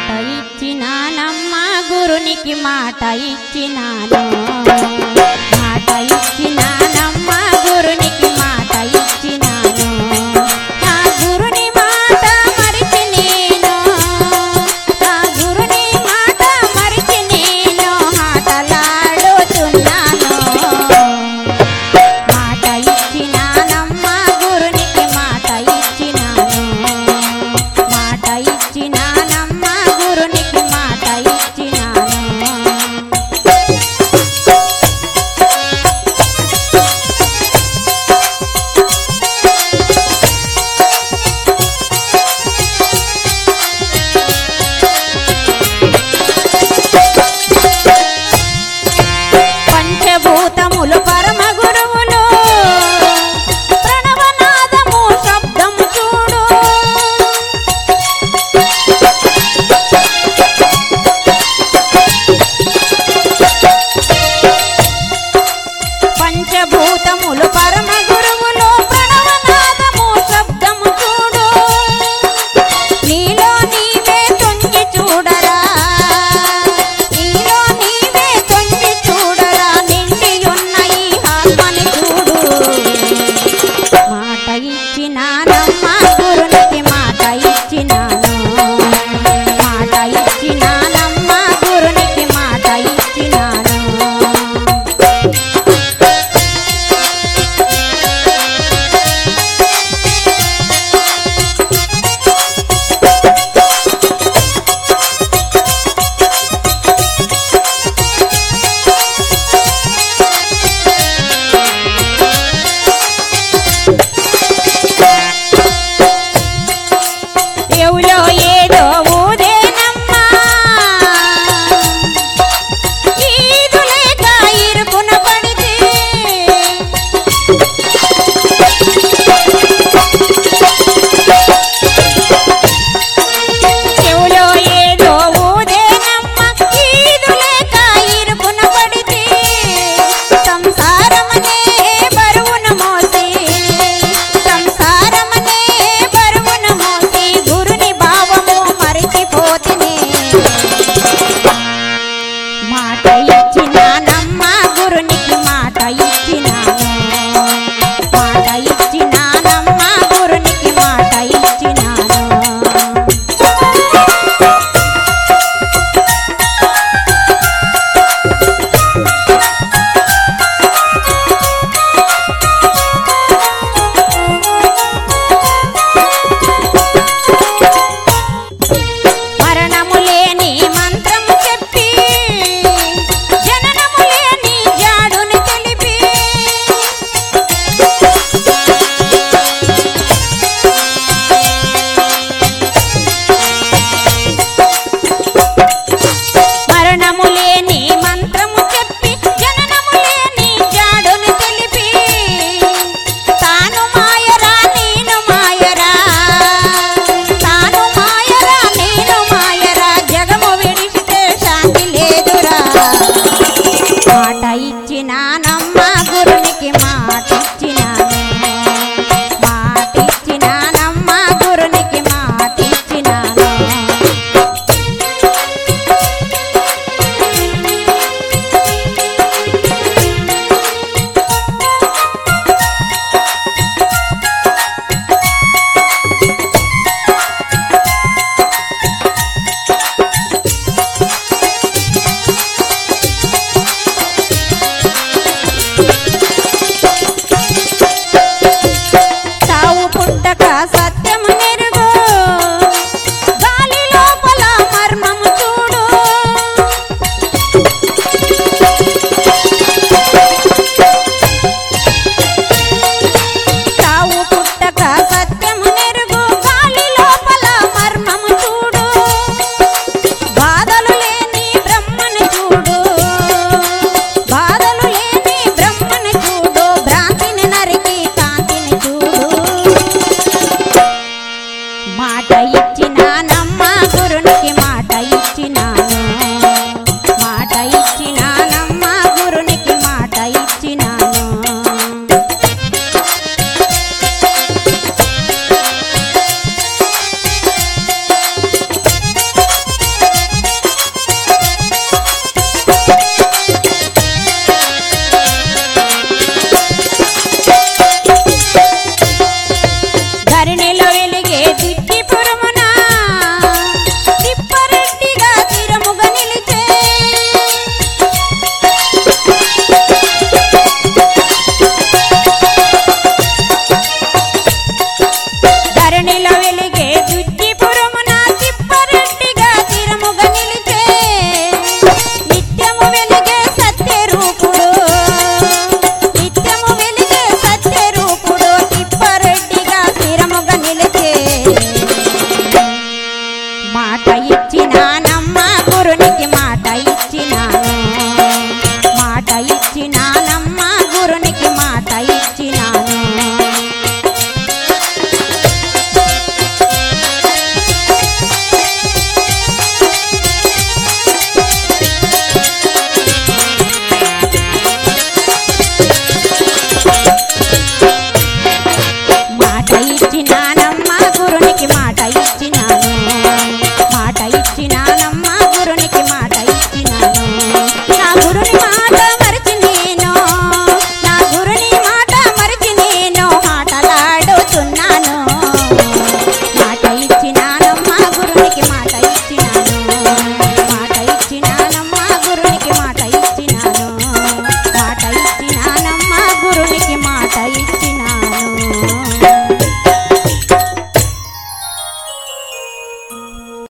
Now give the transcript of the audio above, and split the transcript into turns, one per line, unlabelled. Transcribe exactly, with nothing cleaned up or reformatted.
ఇచ్చినానమ్మా గురునికి మాట ఇచ్చినాను మాట ఇచ్చినానమ్మా గురునికి మాట ఇచ్చినాను నా గురుని మాట మరిచి నేను నా గురుని మాట మరిచి నేను ఆటలాడుతున్నాను మాట ఇచ్చినానమ్మా గురునికి మాట ఇచ్చినాను మాట ఇచ్చినానమ్మా గురునికి మాట ఇచ్చినాను పంచభూతములు పరమ గురువులు ప్రణవనాదము శబ్దము చూడు పంచభూతములు పరమ గురువులు ప్రణవనాదము శబ్దము చూడు నీలో నీవే తొంగి చూడరా నీలో నీవే తొంగి చూడరా నిండి ఉన్న ఈ ఆత్మని చూడు మాట ఇచ్చినానమ్మా గురునికి మాట ఇచ్చినాను మాట ఇచ్చినానమ్మా గురునికి మాట ఇచ్చినాను చెవులో ఏదో ఊదేనమ్మా ఈదు లేక ఇరుకున పడితే చెవులో ఏదో ఊదేనమ్మా ఈదు లేక ఇరుకున పడితే సంసారమనే బరువును మోసి సంసారమనే బరువును మోసి గురుని భావము మరిచిపోతిని మాట ఇచ్చినానమ్మా గురునికి మాట ఇచ్చినాను మాట ఇచ్చినానమ్మా గురునికి మాట ఇచ్చినాను మరణము లేని మంత్రము చెప్పి జననము లేని జాడుని తెలిపి మరణము లేని మంత్రము చెప్పి జననము లేని జాడుని తెలిపి తాను మాయరా నేను మాయరా తాను మాయరా నేను మాయరా జగము విడిచితే శాంతి లేదురా మాట ఇచ్చినానమ్మా గురునికి మాట ఇచ్చినాను మాట ఇచ్చినానమ్మా గురునికి మాట ఇచ్చినాను చావు పుట్టక సత్యము నెరుగు గాలి లోపల మర్మము చూడు చావు పుట్టక సత్యము నెరుగు గాలి లోపల మర్మము చూడు బాధలు లేని బ్రహ్మను చూడు బాధలు లేని బ్రహ్మను చూడు భ్రాంతిని నరికి కాంతిని చూడు మాట ఇచ్చినానమ్మా గురునికి మాట